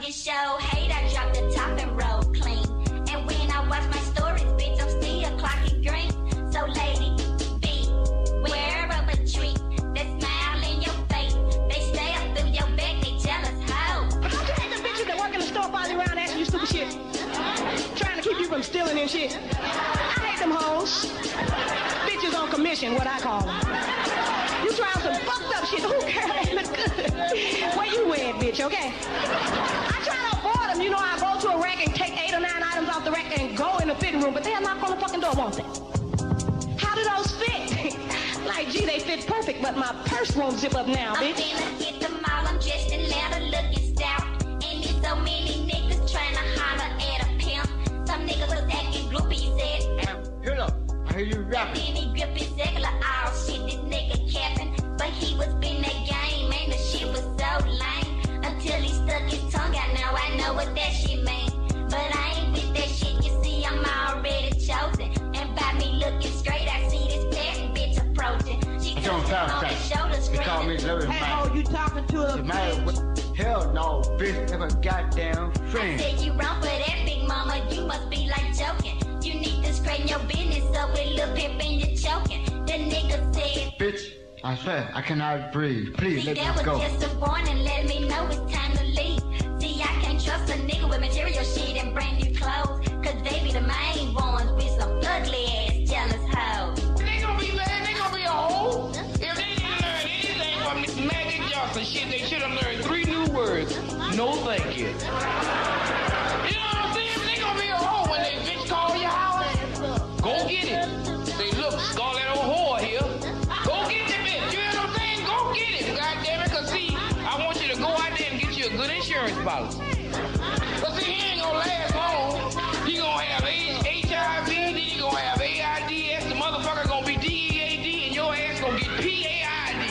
your show hate, I drop the top and roll clean. And when I watch my stories, bitch, I'm still clocking green. So lady, be aware of a treat. That smile in your face, they stay up through your back, they jealous hoe. But don't you hate them bitches that work in the store following around asking you stupid shit? Trying to keep you from stealing and shit. I hate them hoes. Bitches on commission, what I call them. You trying some fucked up shit. Who cares? They look good. Where you at, bitch, okay? I try to avoid them. You know, I go to a rack and take 8 or 9 items off the rack and go in the fitting room, but they'll knock on the fucking door, won't they? How do those fit? Like, gee, they fit perfect, but my purse won't zip up now, bitch. I'm finna hit the mall, I'm dressed in leather, looking stout. And there's so many niggas trying to holler at a pimp. Some niggas was acting gloopy, he said. Hear up, I hear you rapping. Then he grip his regular, oh shit, this nigga capping. But he was spin that game, man, the shit was so lame. Until he stuck his tongue out, now I know what that shit mean. But I ain't with that shit, you see, I'm already chosen. And by me looking straight, I see this fat bitch approaching. She took me on the shoulder, screaming. Hey, oh, you talking to a... Hell no, bitch, never goddamn friend. I said you wrong for that, big mama, you must be like joking. You need to straighten your business up with Lil Pimp and you're choking. The nigga said, bitch, I swear, I cannot breathe. Please, let me go. That was just a warning, let me know it's time to leave. See, I can't trust a nigga with material shit and brand new clothes. Cause they be the main ones with some ugly ass jealous hoes. They gonna be mad, they gonna be a hoe. If they didn't learn anything from Magic Johnson shit, they should have learned 3 new words. No thank you. You know what I'm saying? They gonna be a hoe when they bitch call your house. Go get it. Say, look, Scarlet old whore here. Go get the bitch. You know what I'm saying? Go get it. God damn it. Cause see, I want you to go out there and get you a good insurance policy. But see, he ain't gonna last long. He gonna have HIV, then he gonna have AIDS, the motherfucker gonna be DEAD, and your ass gonna get PAID.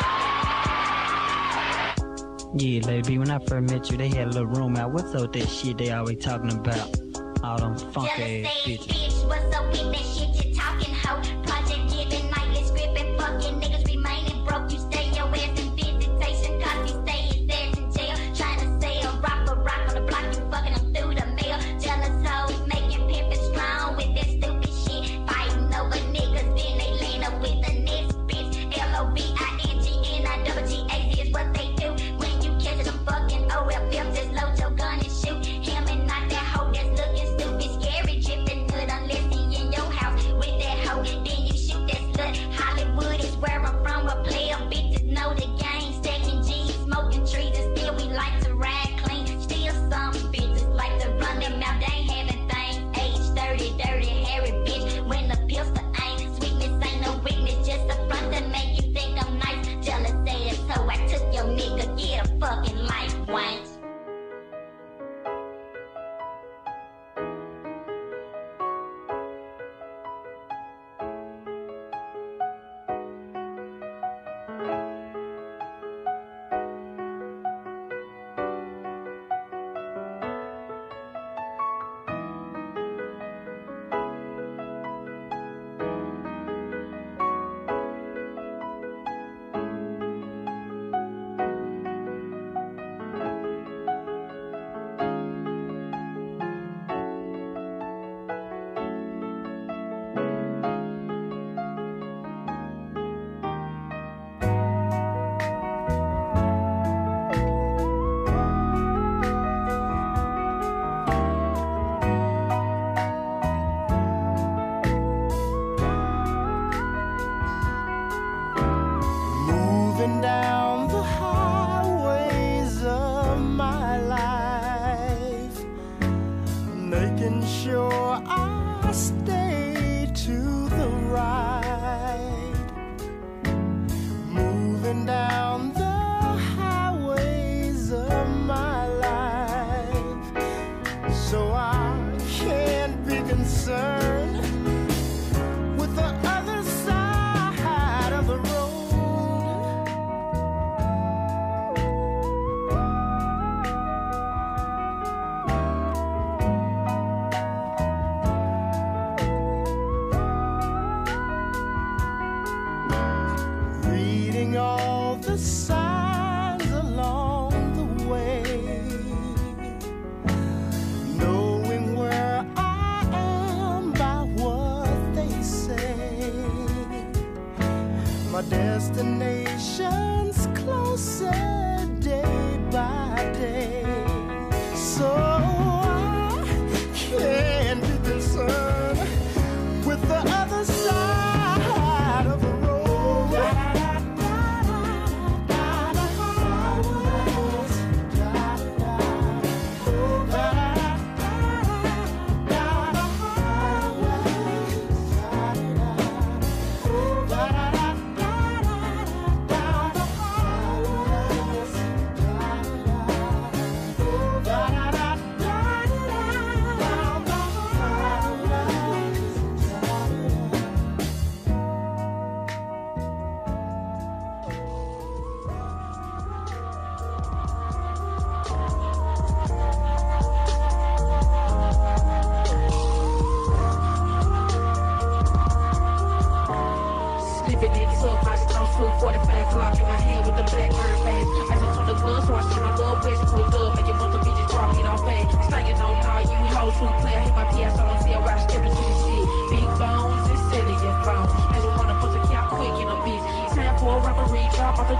Yeah, lady, when I first met you, they had a little room out. What's up with that shit they always talking about? All them funky ass bitches. Bitch, what's up with that shit you talking, ho? Project giving, nightly scripting, fucking niggas remaining broke. You stay your ass in visitation, cause you stay his ass in jail. Trying to sell rock on the block, you fucking them through the mail. Jealous hoes making pimpin' strong with that stupid shit. Fighting over niggas, then they land up with the next bitch. LOBINGNIGGAZ is what they do. When you catch them fucking OFM, just load your gun and shoot him and knock that hoe that's looking stupid, scary, dripping good unless he in your house with that hoe. Then you shoot that slut. Hollywood is where I'm from, where player bitches know the game. Stacking G's, smoking trees, and still we like to ride clean. Still some bitches like to run their mouth, they ain't having things. Age 30, dirty, hairy bitch. When the pistol ain't sweetness, ain't no weakness, just a front to make you think I'm nice. Jealous ass, so I took your nigga, get a fucking life, wank. Down the highways of my life, making sure I stay to the right, moving down the highways of my life, so I can't be concerned with the other side of the road. All the signs along the way,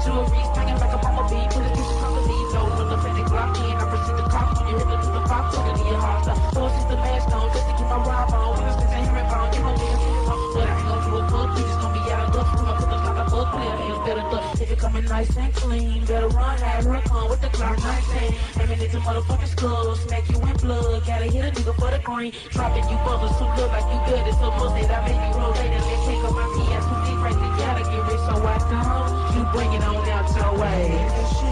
jewelry, swinging like a bumblebee. Put his picture on the lead, low when the panic locked in. I proceed to cock when you hit it to the box, talking to your heart. So she's the last stone, just to keep my ride on. We was missing him and found, you gon' be a few songs, but I ain't gon' do a fuck. We just gon' be out of duck. I'ma put the clock up, fuck clear, hands better duck. If it coming nice and clean, better run, have her come with the clock 19. Aiming into motherfucking skulls, smack you in blood. Gotta hit a nigga for the green. Dropping you bubbles who look like you good. It's so pussy that make you roll later. Let's take up my PS who deep right there. Gotta get rich, so I don't. You bring it on out your way.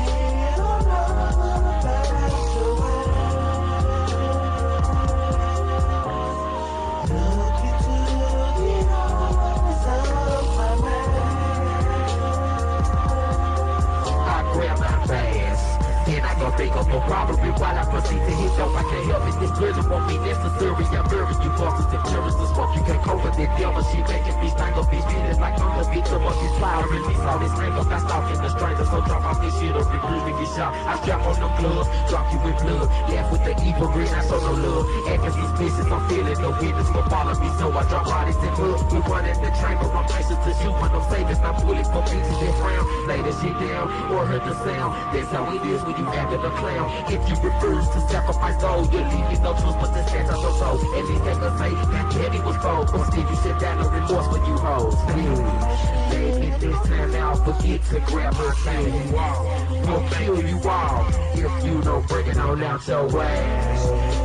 And I gon' think of a robbery while I proceed to hit dope. I can't help it, this pleasure won't be necessary. I'm burying you bosses and terrorists. The smoke you can't cope with that devil. She making me strangle, bitch. Feeling like I'm the victim of this fire. Release all this anger, I stop in the stranger. So drop off this shit up, refuse to get shot. I strap on the glove, drop you in blood. Laugh with the evil grin, I show no love. Acting suspicious, I'm feeling no witness will follow me. So I drop bodies in mud. We run at the chamber, I'm anxious to shoot when I'm saving. I'm bullet for pieces and frown. Lay the shit down or heard the sound. That's how it is when you acting a clown. If you refuse to sacrifice gold, you're leaving no choice but to stand on your soul. At least they can say that Teddy was bold. Or Steve, you sit down, no remorse when you hoes. Baby, this time now, forget to grab my thing. We'll kill you all if you don't bring it on out your way.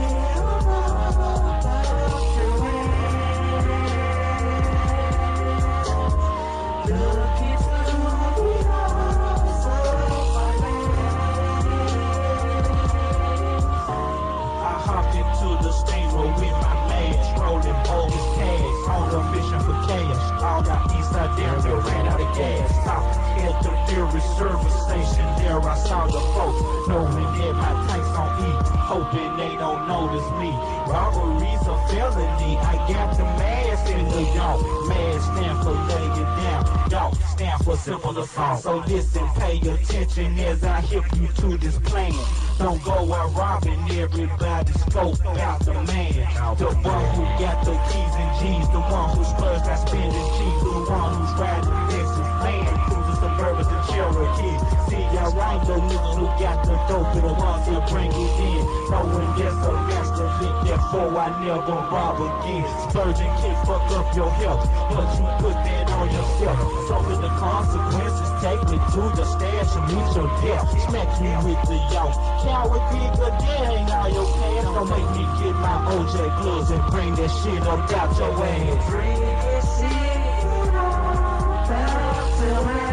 There ran out of gas. Stopped at the Fury service station. There I saw the folks, knowing that my tanks on E, hoping they don't notice me. Robbery's a felony. I got the mask in New York. Mask stand for lay it down. Y'all stand for simple assault. So listen, pay attention as I hip you to this plan. Don't go out robbing everybody, scope out the man. The one who got the keys and G's, the one who splurged that spending cheap, the one who's riding Texas Land Cruisers, Suburbans, and Cherokees. See, I ride the niggas who got the dope, and the ones that bring it in. Knowing there's a master leak, therefore I never rob again. Splurging can fuck up your health, but you put that on yourself. So with the consequences, take me to the stash and meet your death. Smack you with the yoke. Coward nigga, that ain't all your pants. Don't make me get my OJ gloves and bring that shit up out your ass. Bring that shit up out your ass.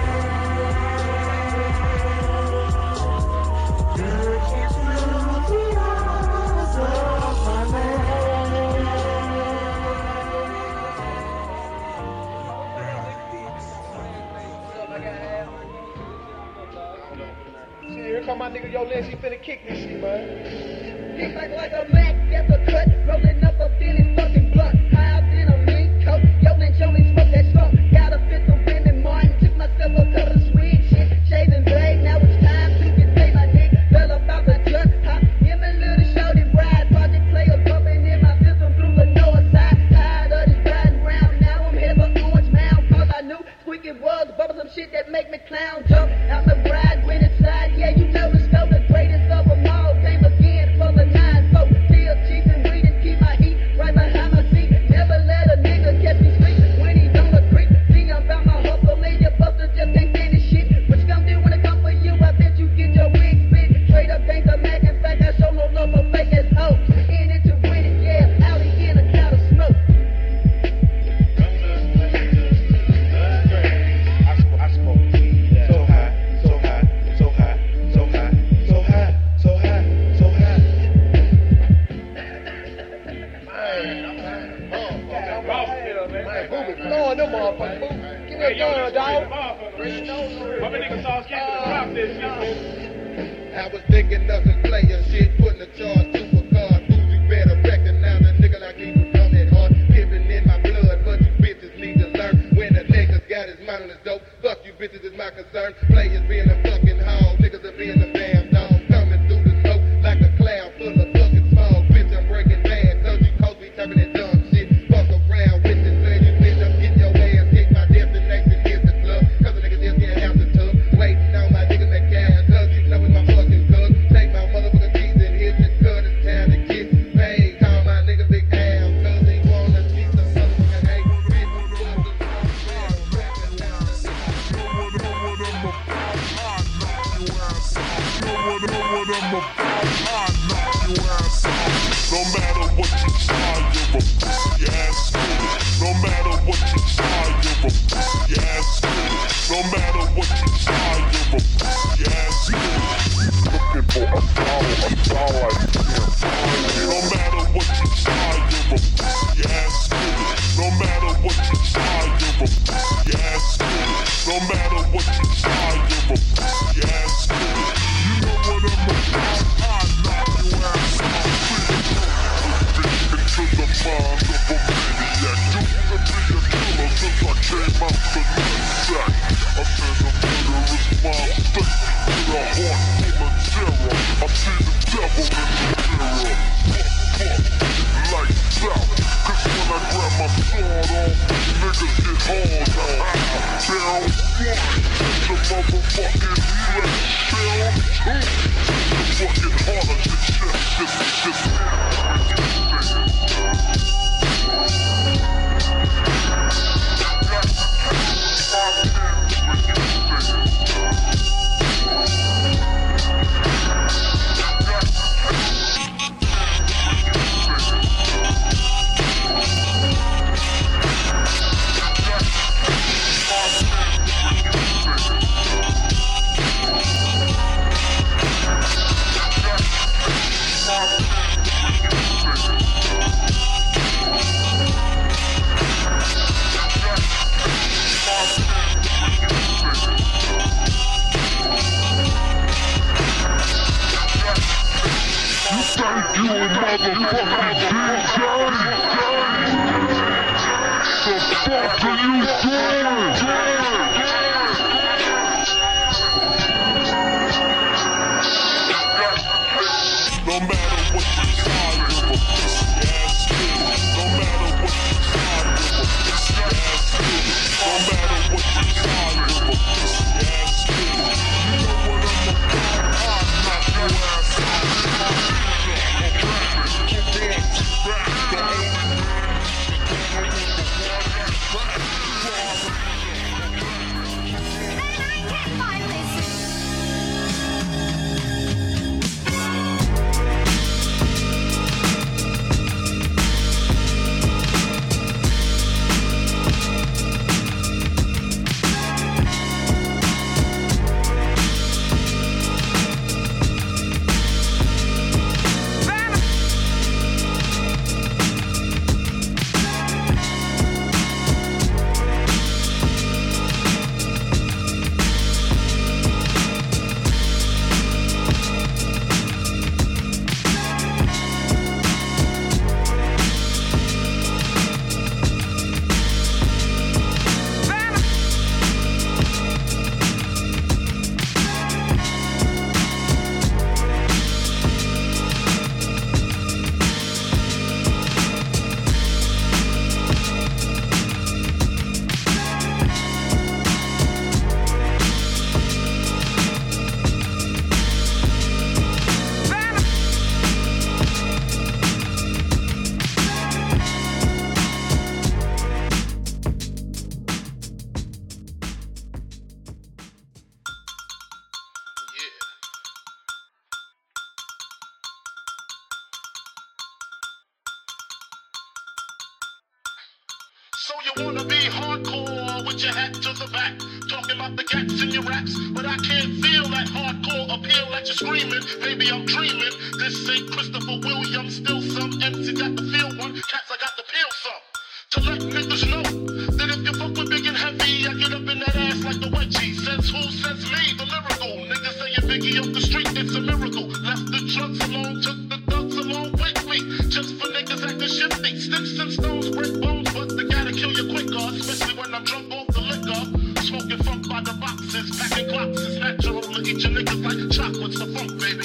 Looking through the eyes of my man. Here come my nigga, yo, Lynn, she finna kick this shit, man. Kick like a Mac, that's a cut. Rolling up a feeling fucking blunt. High up in a mink coat. Yo, Lynn, show me smoke that skunk. Got a fifth of Benton Martin. Took myself up to the sweet shit. Shaving blade, now it's time to get paid. My dick fell about the junk. Hop in my little shorty ride. Project player bumping in my system through the north side. Tired of this riding round. Now I'm headed for Orange Mound. Cause I knew squeaky was bubble some shit that make me clown jump. Out the ride when it's side. Yeah, you know the scope, the greatest of them all. Came again for the 9-4. Still cheap and reading, keep my heat right behind my seat. Never let a nigga catch me sleeping when he don't agree. See, I'm about my hustle, lay your buster just ain't finish shit. What you gonna do when it come for you? I bet you get your wig split. Straight up ain't the Mac, in fact, I show no love for fake ass hoes. In it to win it, yeah, out in a cloud of smoke. I smoke weed so high, so high, so high, so high, so high, so high, so high. Blowing them motherfuckers. Give me a gun, dog. I was thinking of some player shit, putting a charge supercar. Boozy better recognize a nigga like me from that hard. Living in my blood, but you bitches need to learn. When a nigga's got his mind on his dope, fuck you bitches is my concern. Players being a fucking hog, niggas are being a damn dog. Coming through the smoke like a cloud full of fucking smog. Bitch, I'm breaking bad, so you coach me talking that dumb shit. Fuck around with this man, you bitch, I'm getting your ass kicked. My destination is the club, cause a nigga just can't have the tub. Wait. what I'm about, I knock your ass out. No matter what you try, you're a pussy ass nigga. No matter what you try, you're a pussy ass nigga. No matter what you try, you're a pussy ass nigga. Looking for a dollar I can't find it. No matter what you try, you're a pussy ass nigga. No matter what you try, you're a pussy ass nigga. No matter what you try, you're a pussy ass nigga. You know what I'm about, I knock your ass out. Into the mind of a maniac. You wanna be a killer since I came out the nutsack. I've been a murderous monster with a heart full of terror. I see the devil in the mirror. Lights out, cause when I grab my sword off, niggas get hard. Down one, the motherfucking leg. Down two, the fucking heart of your chest. Thank you, motherfucking DJ! The fuck are you doing? No matter what you try, you're a pussy ass nigga. No matter what you try, you're a pussy ass nigga. No matter what you try, you're a pussy ass nigga. You know what I'm about, I knock your ass out. So you wanna be hardcore with your hat to the back, talking about the gaps in your raps, but I can't feel that hardcore appeal that you're screaming. Baby, I'm dreaming. This ain't Christopher Williams, still some MC got the feel one, cats I got the peel some. To let niggas know that if you fuck with big and heavy, I get up in that ass like the wedgie. Says who? Says me, the lyrical. Niggas saying Biggie up the street, it's a miracle. Left the drugs alone, took the thugs along with me. Just for niggas acting shifty. Sticks and stones break bones, but they gotta kill you quicker, especially when I'm drunk off the liquor. Smoking funk by the boxes, packing clocks. It's natural to eat your niggas like chocolates for funk, baby.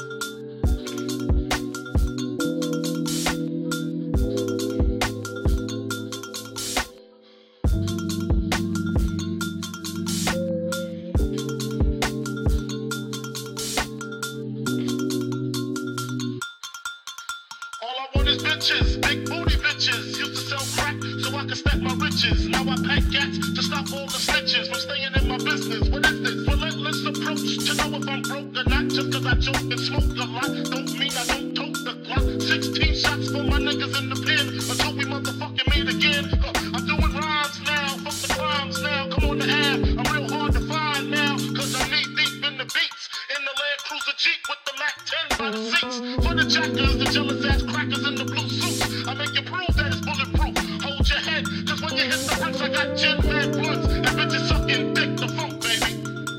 Bitches, big booty bitches, used to sell crack so I could stack my riches. Now I pack gats to stop all the snitches from staying in my business. What is this? Relentless approach to know if I'm broke or not. Just cause I joke and smoke a lot, don't mean I don't tote the Glock. 16 shots for my niggas in the pen until we motherfucking meet again. I'm doing rhymes now, fuck the crimes now. Come on the app, I'm real hard to find now. Cause I'm knee deep in the beats. In the Land Cruiser Jeep with the Mac 10 by the seats. For the jackers, the jealous ass crackers in the blue suits. I make you prove that it's bulletproof. Hold your head, cause when you hit the bricks, I got 10 mad blunts. And bitches sucking dick, the funk, baby.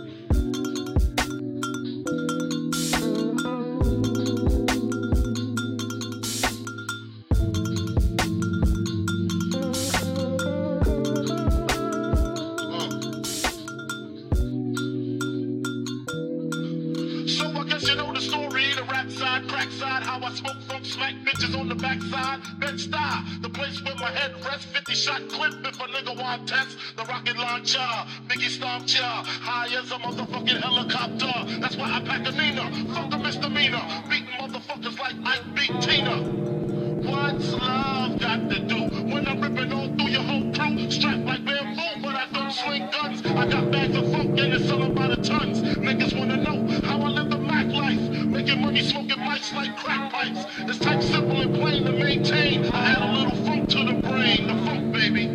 How I smoke funk, smack bitches on the backside. Bed-Stuy, the place where my head rests. 50-shot clip if a nigga want test. The rocket launcher, Biggie stomp ya. High as a motherfucking helicopter. That's why I pack a Nina. Fuck a misdemeanor. Beating motherfuckers like Ike beat Tina. What's love got to do when I'm ripping all through your whole crew? Strapped like bamboo, but I don't swing guns. I got bags of funk and it's selling by the tons. Niggas wanna know how I live the Mac life. Making money, smoking mics like crack pipes. It's type simple and plain to maintain. I add a little funk to the brain, the funk, baby.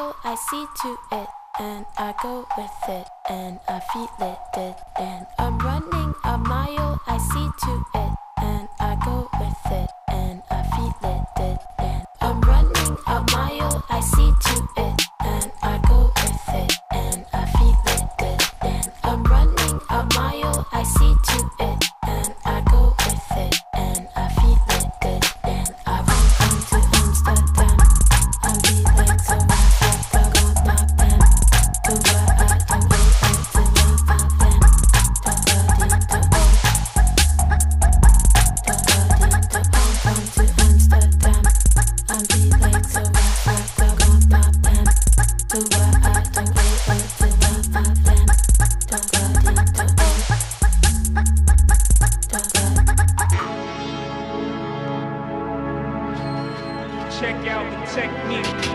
mile, I see to it, and I go with it, and I feel it, and I'm running a mile, I see to it, and I go with it, and I feel it, and I'm running a mile, I see to it, and I go with it, and I feel it, and I'm running a mile, I see to it, and I go with it, and I feel it, and I run into Amsterdam, I'm feeling so much like I got my pen, to where I don't wait until love my plan, to Amsterdam, I'm feeling so much like I got my pen, to where I don't wait until love my plan, Check out the technique.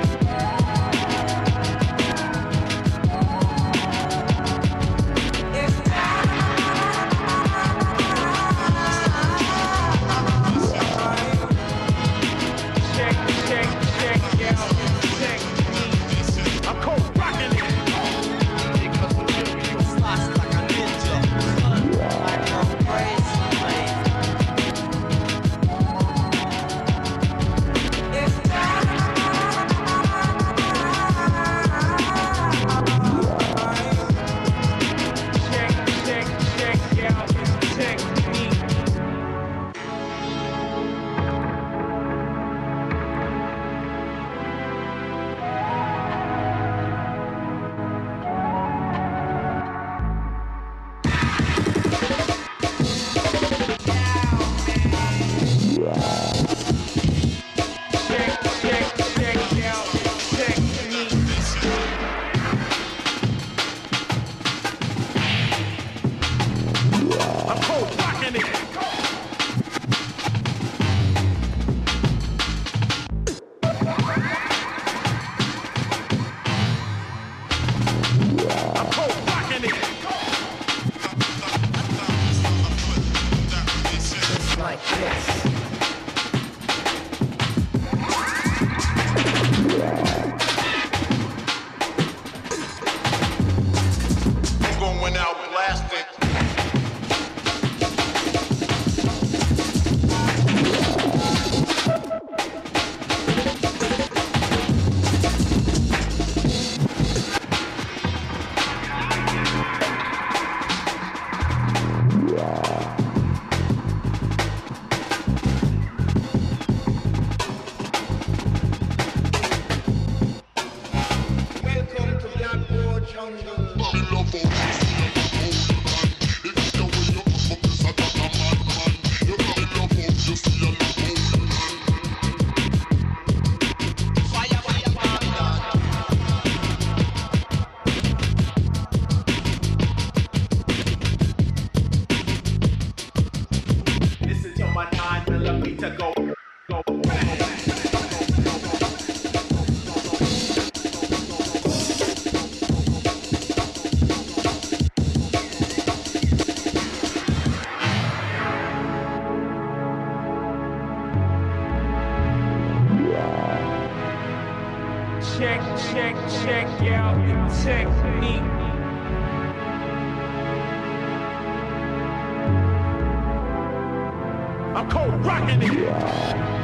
Check out the technique. I'm cold rocking it.